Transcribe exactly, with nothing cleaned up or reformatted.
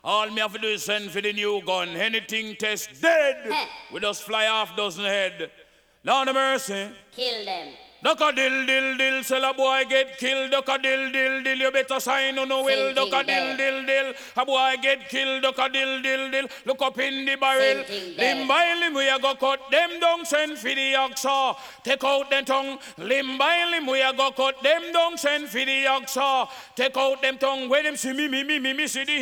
All me have to do is send for the new gun. Anything test dead. Heh. We just fly off dozen head. Lord of mercy. Kill them. Duck a dill dill dill, sell a boy get killed. Duck a dill dill dill, you better sign on no will. Same Duck a thing dill there. dill dill, a boy get killed. Duck a dill dill dill, look up in the barrel. Same thing there. Limb by limb we a go cut them down, send for the oxa. Take out the tongue. Limb by limb we a go cut them down, send for the oxa. Take out them tongue. When them see me me me me me see the